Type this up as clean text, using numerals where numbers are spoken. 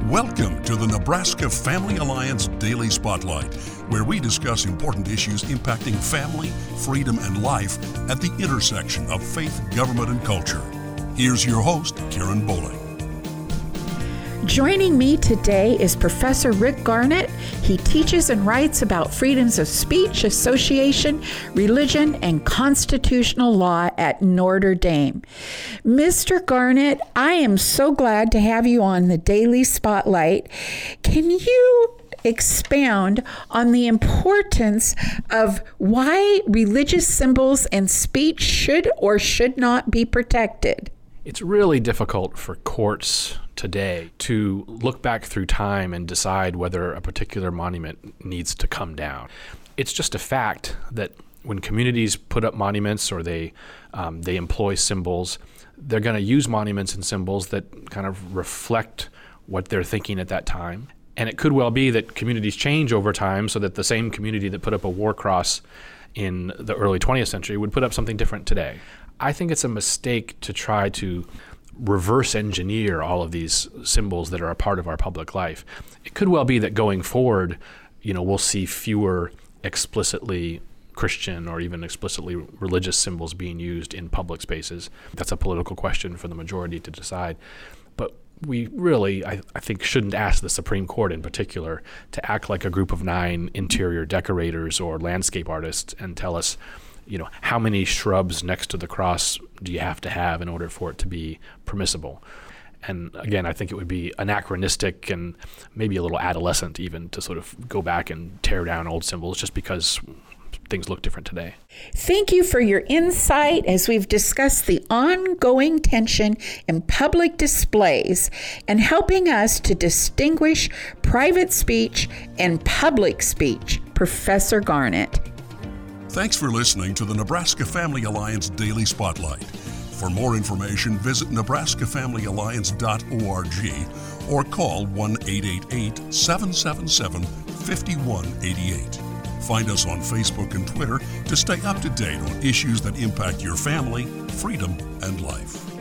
Welcome to the Nebraska Family Alliance Daily Spotlight, where we discuss important issues impacting family, freedom, and life at the intersection of faith, government, and culture. Here's your host, Karen Bowling. Joining me today is Professor Rick Garnett. He teaches and writes about freedoms of speech, association, religion, and constitutional law at Notre Dame. Mr. Garnett, I am so glad to have you on the Daily Spotlight. Can you expound on the importance of why religious symbols and speech should or should not be protected? It's really difficult for courts today to look back through time and decide whether a particular monument needs to come down. It's just a fact that when communities put up monuments or they employ symbols, they're going to use monuments and symbols that kind of reflect what they're thinking at that time. And it could well be that communities change over time so that the same community that put up a war cross in the early 20th century would put up something different today. I think it's a mistake to try to reverse engineer all of these symbols that are a part of our public life. It could well be that going forward, we'll see fewer explicitly Christian or even explicitly religious symbols being used in public spaces. That's a political question for the majority to decide. But we really, I think, shouldn't ask the Supreme Court in particular to act like a group of 9 interior decorators or landscape artists and tell us, how many shrubs next to the cross do you have to have in order for it to be permissible? And again, I think it would be anachronistic and maybe a little adolescent even to sort of go back and tear down old symbols just because things look different today. Thank you for your insight as we've discussed the ongoing tension in public displays and helping us to distinguish private speech and public speech. Professor Garnett. Thanks for listening to the Nebraska Family Alliance Daily Spotlight. For more information, visit nebraskafamilyalliance.org or call 1-888-777-5188. Find us on Facebook and Twitter to stay up to date on issues that impact your family, freedom, and life.